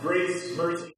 grace, mercy.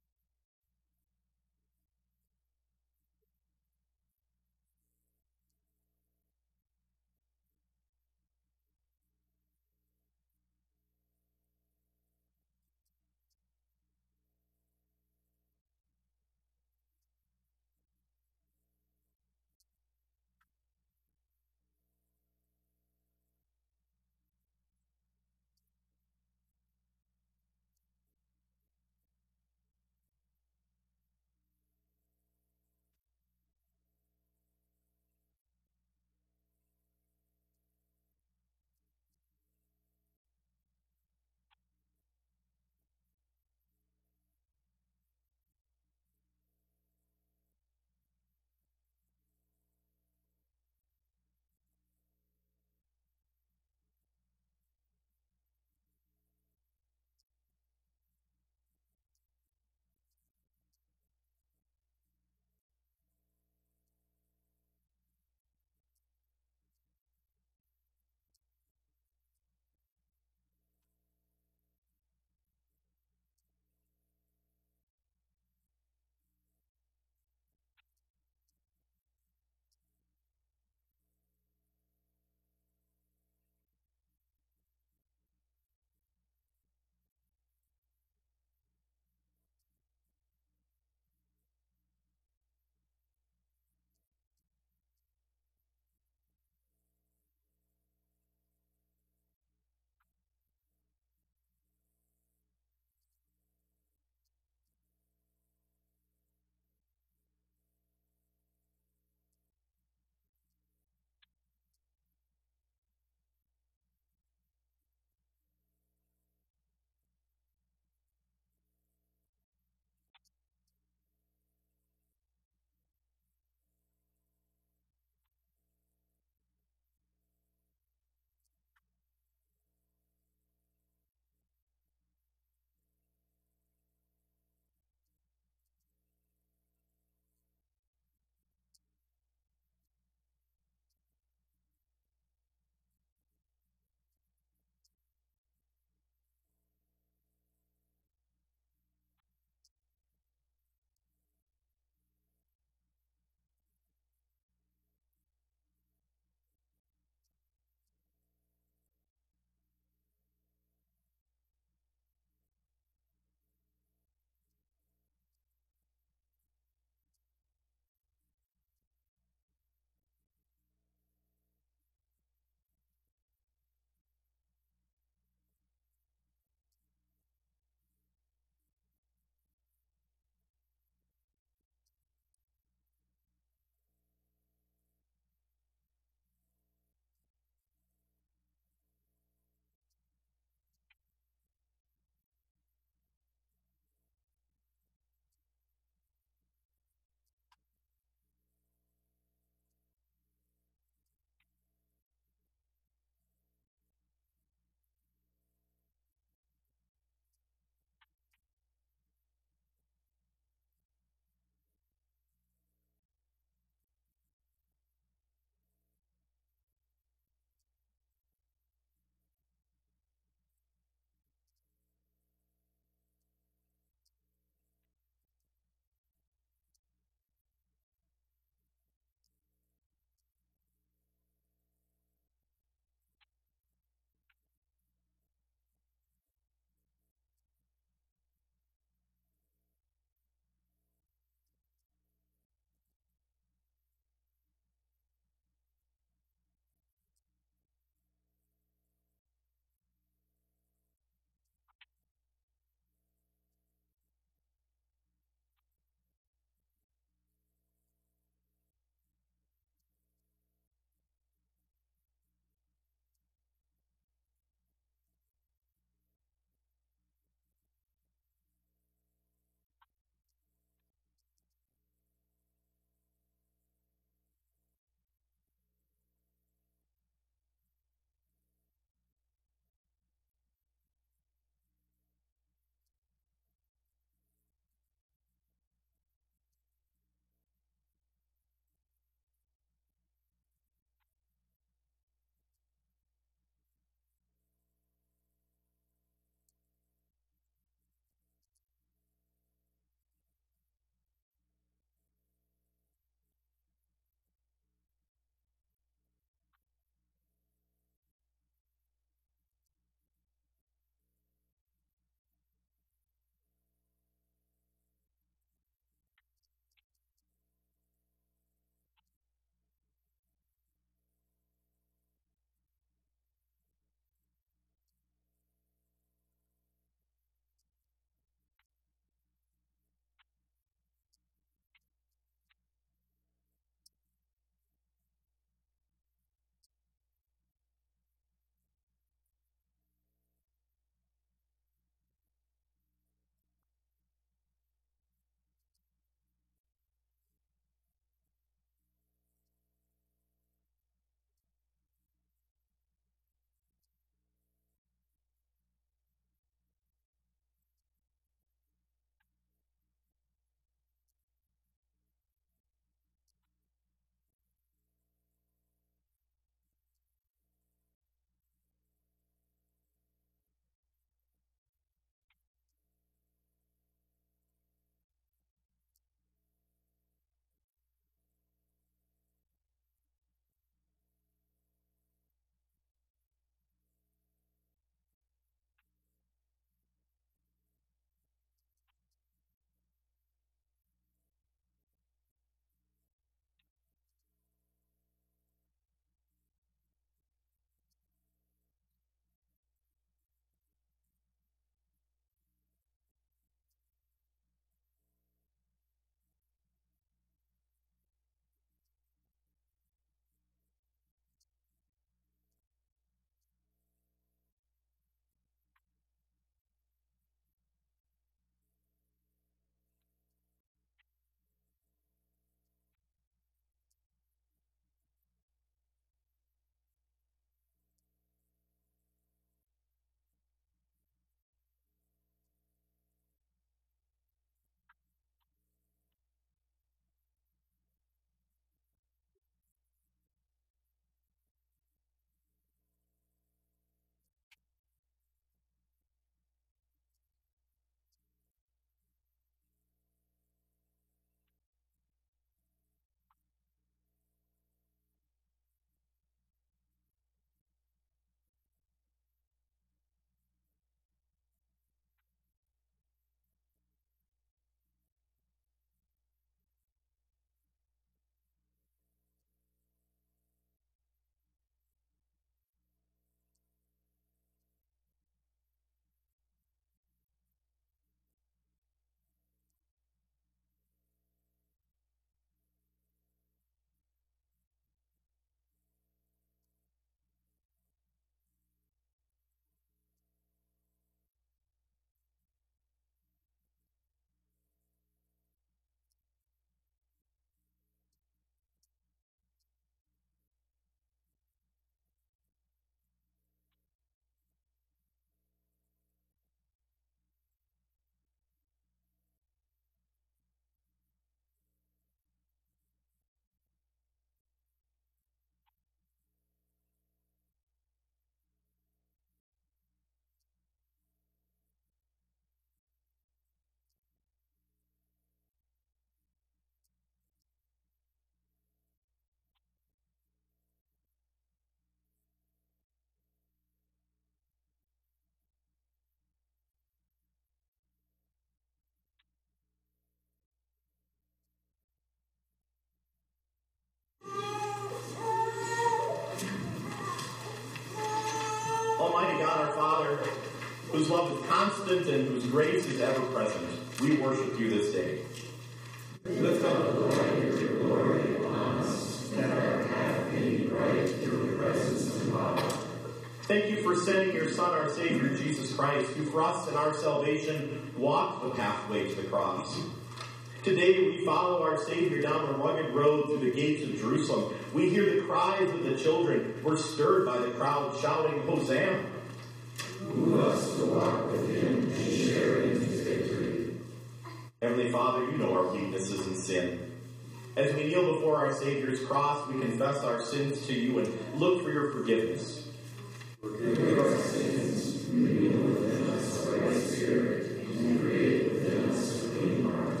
Almighty God, our Father, whose love is constant and whose grace is ever present, we worship you this day. Lift up the glory of your glory upon us, that our path may be bright through the presence of God. Thank you for sending your Son, our Savior, Jesus Christ, who for us and our salvation walked the pathway to the cross. Today we follow our Savior down the rugged road through the gates of Jerusalem. We hear the cries of the children. We're stirred by the crowd shouting, Hosanna! Move us to walk with him and share in his victory. Heavenly Father, you know our weaknesses and sin. As we kneel before our Savior's cross, we confess our sins to you and look for your forgiveness. Forgive our sins, renew within us the right spirit, and create within us a clean heart.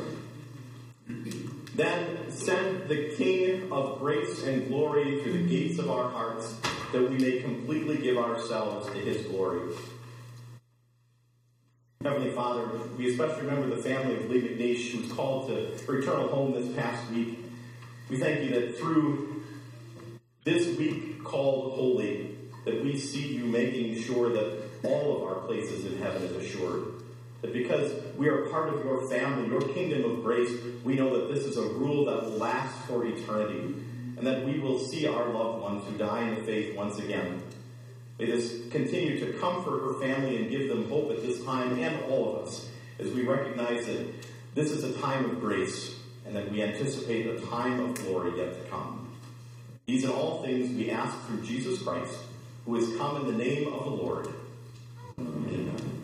Then send the King of grace and glory through the gates of our hearts, that we may completely give ourselves to his glory. Heavenly Father, we especially remember the family of Lee McNeish, who was called to eternal home this past week. We thank you that through this week called Holy, that we see you making sure that all of our places in heaven is assured. That because we are part of your family, your kingdom of grace, we know that this is a rule that will last for eternity, and that we will see our loved ones who die in the faith once again. May this continue to comfort her family and give them hope at this time, and all of us, as we recognize that this is a time of grace, and that we anticipate a time of glory yet to come. These and all things we ask through Jesus Christ, who has come in the name of the Lord. Amen.